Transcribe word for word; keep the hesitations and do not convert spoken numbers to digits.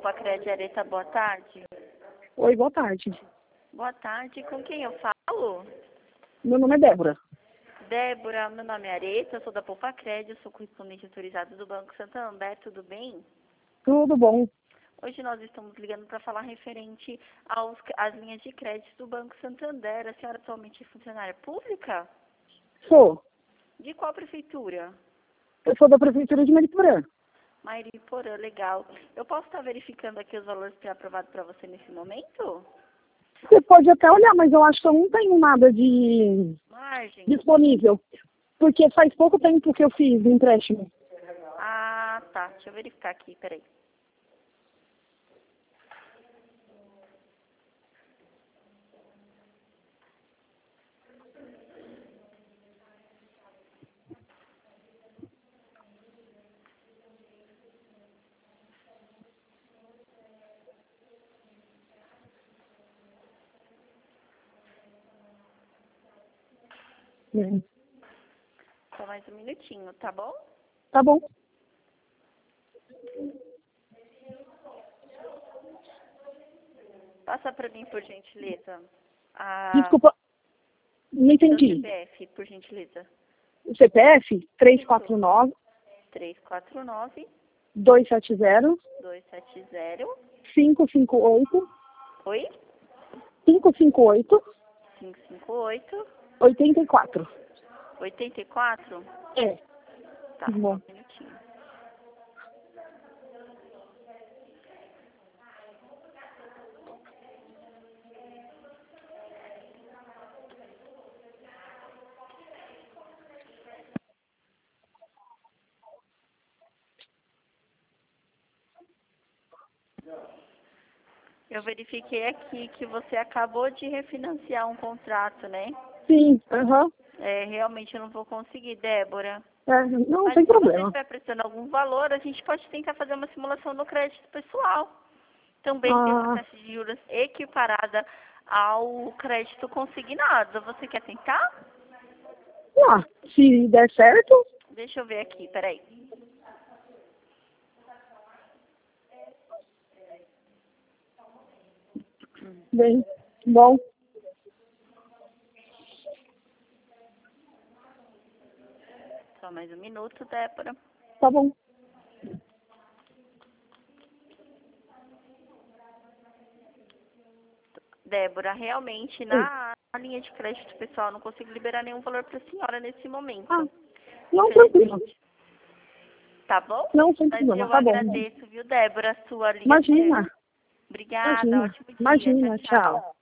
Pacred Areta, boa tarde. Oi, boa tarde. Boa tarde, com quem eu falo? Meu nome é Débora. Débora, meu nome é Areta, eu sou da Pacred, eu sou correspondente autorizado do Banco Santander, tudo bem? Tudo bom? Hoje nós estamos ligando para falar referente aos, às linhas de crédito do Banco Santander. A senhora atualmente é funcionária pública? Sou. De qual prefeitura? Eu sou da Prefeitura de Mariporã. Mariporã, legal. Eu posso estar verificando aqui os valores pré-aprovados para você nesse momento? Você pode até olhar, mas eu acho que eu não tenho nada de Margem? disponível. Porque faz pouco tempo que eu fiz o empréstimo. Ah, tá. Deixa eu verificar aqui, peraí. Hum. Só mais um minutinho, tá bom? Tá bom. Passa para mim, por gentileza. A... Desculpa, não Seu entendi. C P F, por gentileza. O C P F três quatro nove, três quatro nove, dois sete zero, dois sete zero. cinco cinco oito, Oi? cinco cinco oito, cinco cinco oito, oitenta e quatro. oitenta e quatro? É. Tá, só Bom. um minutinho. Eu verifiquei aqui que você acabou de refinanciar um contrato, né? Sim, aham. É, realmente eu não vou conseguir, Débora. É, não Mas tem se você problema. estiver prestando algum valor, a gente pode tentar fazer uma simulação no crédito pessoal. Também tem uma Ah, taxa de juros equiparada ao crédito consignado. Você quer tentar? ah, se der certo, Deixa eu ver aqui, peraí. bem, bom. Só mais um minuto, Débora. Tá bom. Débora, realmente na, na linha de crédito pessoal não consigo liberar nenhum valor para a senhora nesse momento. Ah, não, tranquilo. Tá bom? Não, sem Mas problema, eu tá bom. agradeço, viu, Débora, a sua ligação. Imagina. Obrigada, Imagina. ótimo dia. Imagina, Tchau, tchau. tchau.